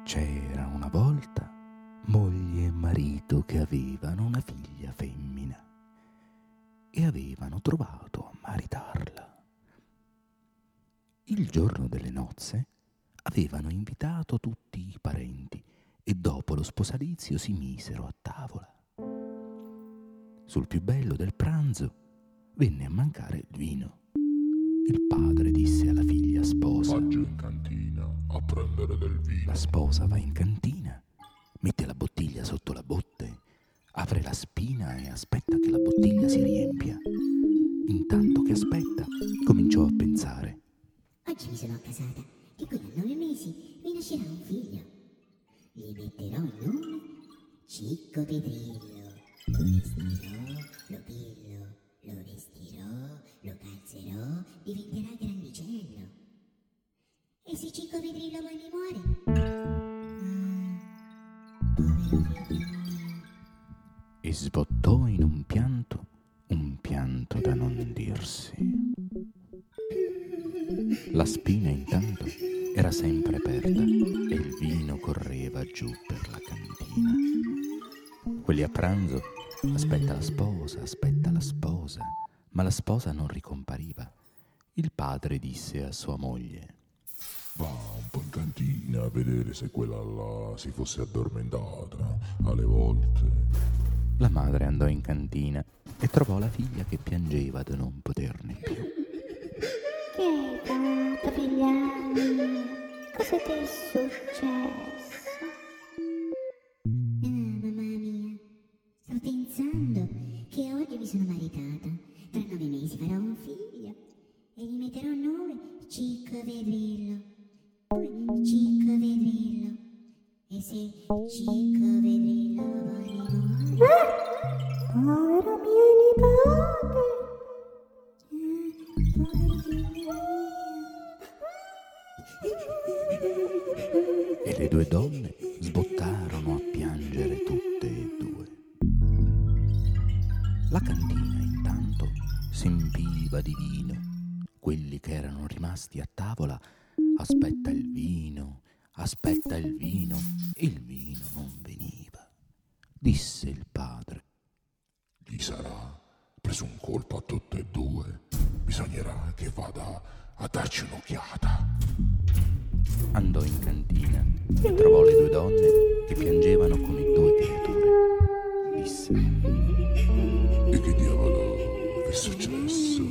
C'era una volta moglie e marito che avevano una figlia femmina e avevano trovato a maritarla. Il giorno delle nozze avevano invitato tutti i parenti e dopo lo sposalizio si misero a tavola. Sul più bello del pranzo venne a mancare il vino. Il padre disse alla figlia sposa: "Vaggia in cantina a prendere del vino." La sposa va in cantina, mette la bottiglia sotto la botte, apre la spina e aspetta che la bottiglia si riempia. Intanto che aspetta, cominciò a pensare: oggi mi sono accasata, di qui a 9 mesi mi nascerà un figlio. Gli metterò il nome Cicco Pedrillo. Lo vestirò, lo pillo, lo vestirò, lo calzerò, diventerà grandicello. E se Cicco Pedrillo poi mi muore? Povero figlio mio. e sbottò in un pianto da non dirsi. La spina intanto era sempre aperta e il vino correva giù per la cantina. Quelli a pranzo: aspetta la sposa, ma la sposa non ricompariva. Il padre disse a sua moglie: Va un po' in cantina a vedere se quella là si fosse addormentata alle volte. La madre andò in cantina e trovò la figlia che piangeva da non poterne più. Che hai fatto, figlia mia? Cosa ti è successo? Mamma mia, sto pensando che oggi mi sono maritata. Tra 9 mesi farò un figlio e gli metterò il nome Cicco Pedrillo. Cicco Pedrillo. E se Cicco Pedrillo poi mi muore? Povero mio nipote! Povero figlio mio. E le due donne sbottarono a piangere tutte e due. La cantina intanto si empiva di vino. Quelli che erano rimasti a tavola: aspetta il vino, e il vino non veniva. Disse il padre: Gli sarà preso un colpo a tutte e due. Bisognerà che vada a darci un'occhiata. andò in cantina e trovò le due donne che piangevano con i due creature. Disse: E che diavolo è successo?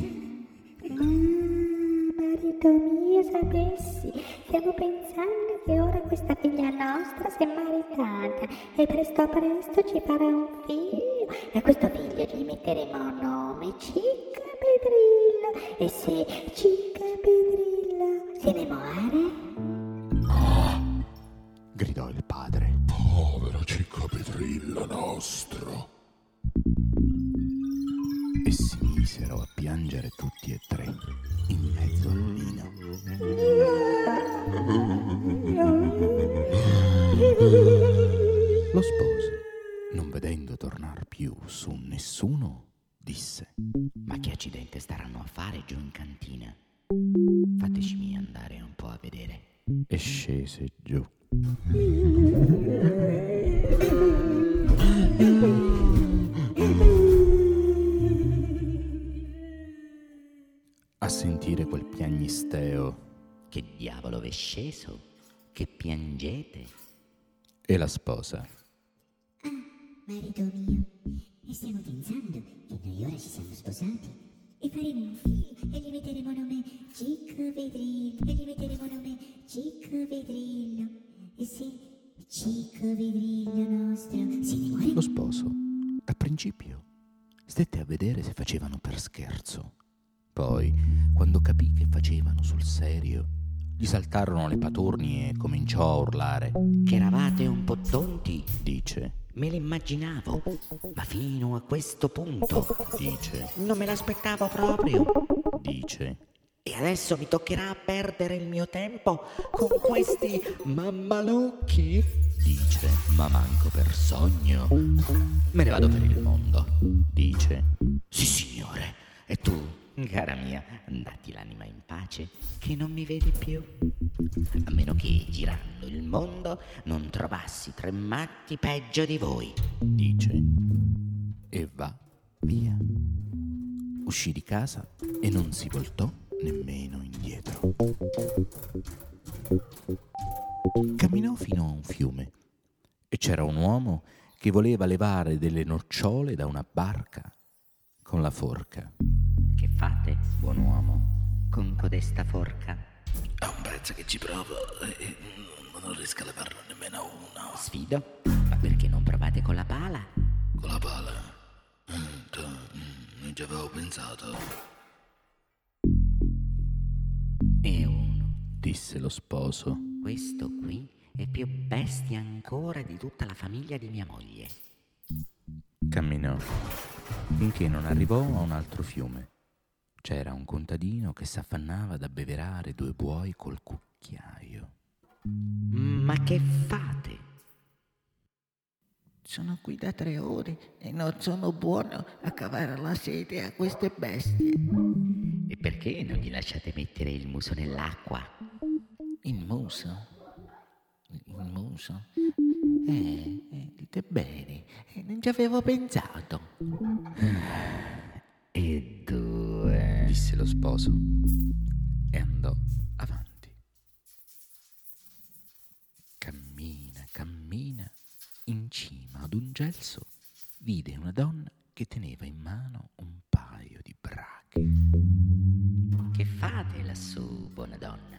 Marito mio, sapessi, stiamo pensando che ora questa figlia nostra si è maritata e presto ci farà un figlio e a questo figlio gli metteremo il nome Cicco Pedrillo e se Cicco Pedrillo se ne muore? gridò il padre. Povero Cicco Pedrillo nostro. E si misero a piangere tutti e tre in mezzo al vino. Lo sposo, non vedendo tornar più su nessuno, disse: Ma che accidente staranno a fare giù in cantina? Fateci andare un po' a vedere. e scese giù. A sentire quel piagnisteo Che diavolo v'è sceso? Che piangete? e la sposa: Marito mio, e stiamo pensando che noi ora ci siamo sposati e faremo un figlio e gli metteremo nome Cicco Pedrillo. E se Cicco Pedrillo nostro se ne muore? Lo sposo, a principio, stette a vedere se facevano per scherzo. Poi, quando capì che facevano sul serio, gli saltarono le paturnie e cominciò a urlare. Che eravate un po' tonti? Dice, Me l'immaginavo, ma fino a questo punto dice, non me l'aspettavo proprio. dice. E adesso mi toccherà perdere il mio tempo con questi mammalucchi? Dice, ma manco per sogno. Me ne vado per il mondo. Dice, Sì, signore. E tu, cara mia, datti l'anima in pace, che non mi vedi più. A meno che, girando il mondo non trovassi 3 matti peggio di voi. Dice e va via. Uscì di casa e non si voltò nemmeno indietro. Camminò fino a un fiume e c'era un uomo che voleva levare delle nocciole da una barca con la forca. Che fate, buon uomo, con codesta forca? È un pezzo che ci provo e non riesco a levarlo nemmeno uno. Sfido, ma perché non provate con la pala? Con la pala? Non ci avevo pensato. E uno. Disse lo sposo. Questo qui è più bestia ancora di tutta la famiglia di mia moglie. Camminò finché non arrivò a un altro fiume. C'era un contadino che s'affannava ad abbeverare 2 buoi col cucchiaio. Ma che fate? Sono qui da 3 ore e non sono buono a cavare la sete a queste bestie. E perché non gli lasciate mettere il muso nell'acqua? Il muso? Il muso? Dite bene, non ci avevo pensato. E 2. Disse lo sposo e andò avanti. Cammina, cammina. In cima ad un gelso vide una donna che teneva in mano un paio di brache. Che fate lassù, buona donna?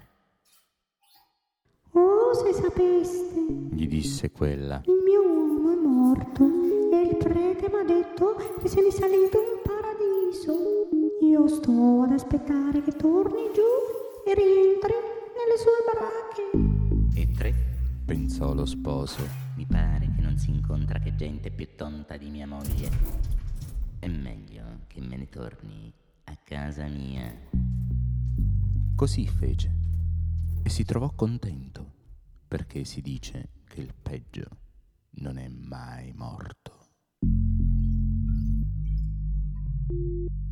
Oh, se sapeste, Gli disse quella. il mio uomo è morto e il prete mi ha detto che se n'è salito in paradiso. Io sto ad aspettare che torni giù e rientri nelle sue baracche. E 3. Pensò lo sposo. Mi pare che non si incontra che gente più tonta di mia moglie. È meglio che me ne torni a casa mia. Così fece e si trovò contento, perché si dice che il peggio non è mai morto.